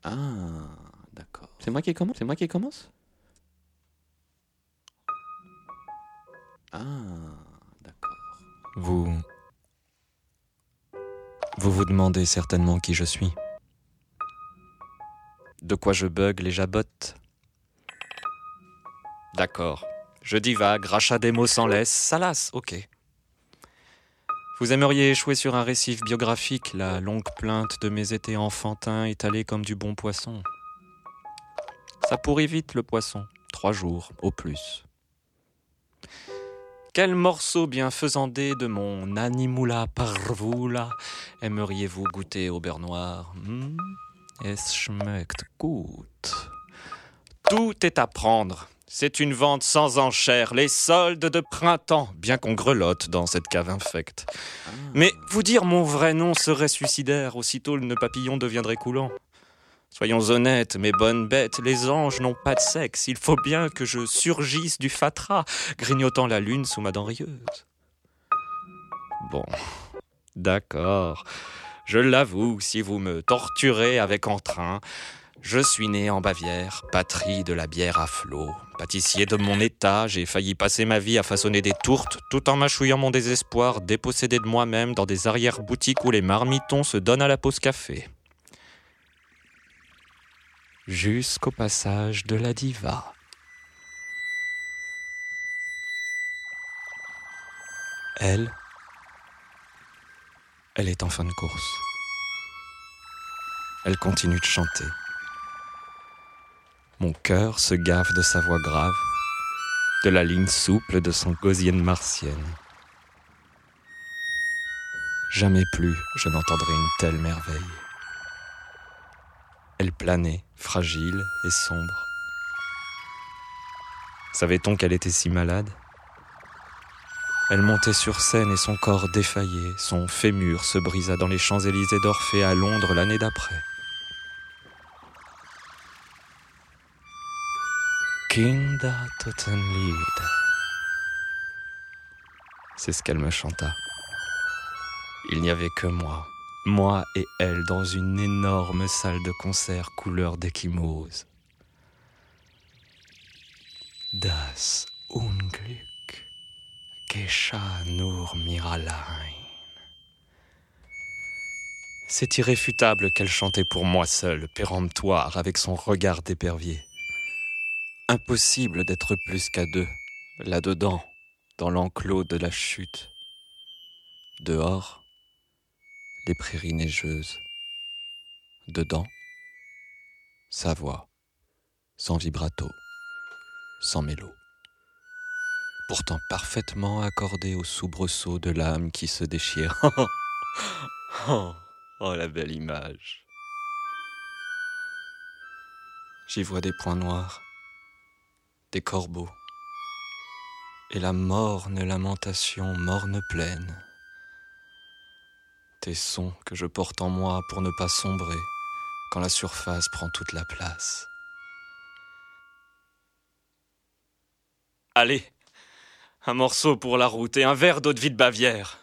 Ah, d'accord. C'est moi qui commence? C'est moi qui commence? Ah, d'accord. Vous vous demandez certainement qui je suis. De quoi je bugle et jabote. D'accord. Je divague, rachat des mots sans laisse, salace, ok. Vous aimeriez échouer sur un récif biographique, la longue plainte de mes étés enfantins étalée comme du bon poisson. Ça pourrit vite le poisson, 3 jours au plus. Quel morceau bien faisandé de mon animula parvula aimeriez-vous goûter au beurre noir? Es schmeckt gut. Tout est à prendre. C'est une vente sans enchère, les soldes de printemps, bien qu'on grelotte dans cette cave infecte. Mais vous dire mon vrai nom serait suicidaire, aussitôt le nœud papillon deviendrait coulant. Soyons honnêtes, mes bonnes bêtes, les anges n'ont pas de sexe, il faut bien que je surgisse du fatras, grignotant la lune sous ma dent rieuse. Bon, d'accord, je l'avoue, si vous me torturez avec entrain, je suis né en Bavière, patrie de la bière à flot. Pâtissier de mon état, j'ai failli passer ma vie à façonner des tourtes, tout en mâchouillant mon désespoir, dépossédé de moi-même dans des arrière-boutiques où les marmitons se donnent à la pause café. Jusqu'au passage de la diva. Elle est en fin de course. Elle continue de chanter. Mon cœur se gave de sa voix grave, de la ligne souple de son gosienne martienne. Jamais plus je n'entendrai une telle merveille. Elle planait, fragile et sombre. Savait-on qu'elle était si malade? Elle montait sur scène et son corps défaillait, son fémur se brisa dans les Champs-Élysées d'Orphée à Londres l'année d'après. Kindertotenlied. C'est ce qu'elle me chanta. Il n'y avait que moi et elle dans une énorme salle de concert couleur d'échymose. Das Unglück geschah nur mir allein. C'est irréfutable qu'elle chantait pour moi seule, péremptoire, avec son regard d'épervier. Impossible d'être plus qu'à deux, là-dedans, dans l'enclos de la chute. Dehors, les prairies neigeuses. Dedans, sa voix, sans vibrato, sans mélo. Pourtant parfaitement accordée au soubresaut de l'âme qui se déchire. Oh, la belle image. J'y vois des points noirs, des corbeaux, et la morne lamentation morne pleine. Tes sons que je porte en moi pour ne pas sombrer quand la surface prend toute la place. Allez, un morceau pour la route et un verre d'eau de vie de Bavière.